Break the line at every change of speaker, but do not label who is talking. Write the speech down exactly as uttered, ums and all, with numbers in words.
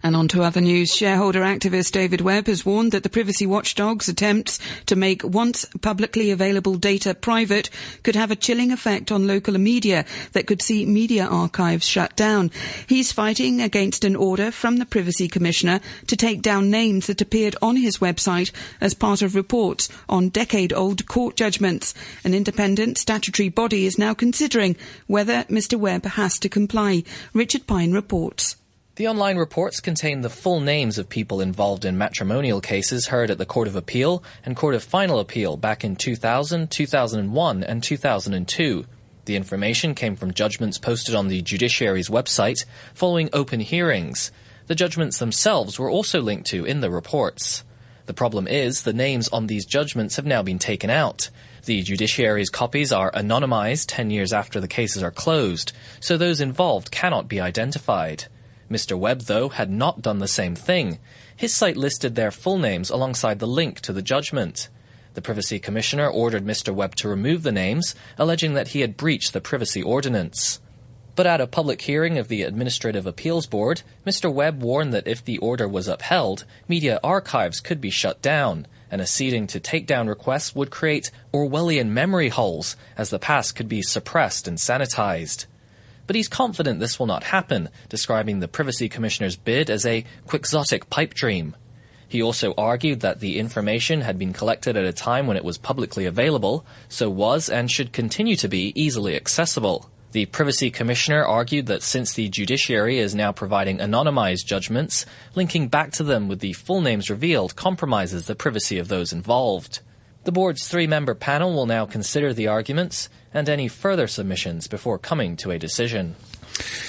And on to other news. Shareholder activist David Webb has warned that the privacy watchdog's attempts to make once publicly available data private could have a chilling effect on local media that could see media archives shut down. He's fighting against an order from the Privacy Commissioner to take down names that appeared on his website as part of reports on decade-old court judgments. An independent statutory body is now considering whether Mr Webb has to comply. Richard Pine reports.
The online reports contain the full names of people involved in matrimonial cases heard at the Court of Appeal and Court of Final Appeal back in two thousand, two thousand one and two thousand two. The information came from judgments posted on the judiciary's website following open hearings. The judgments themselves were also linked to in the reports. The problem is the names on these judgments have now been taken out. The judiciary's copies are anonymized ten years after the cases are closed, so those involved cannot be identified. Mr Webb, though, had not done the same thing. His site listed their full names alongside the link to the judgment. The Privacy Commissioner ordered Mr Webb to remove the names, alleging that he had breached the privacy ordinance. But at a public hearing of the Administrative Appeals Board, Mr Webb warned that if the order was upheld, media archives could be shut down, and acceding to takedown requests would create Orwellian memory holes, as the past could be suppressed and sanitized. But he's confident this will not happen, describing the Privacy Commissioner's bid as a quixotic pipe dream. He also argued that the information had been collected at a time when it was publicly available, so was and should continue to be easily accessible. The Privacy Commissioner argued that since the judiciary is now providing anonymized judgments, linking back to them with the full names revealed compromises the privacy of those involved. The board's three-member panel will now consider the arguments and any further submissions before coming to a decision.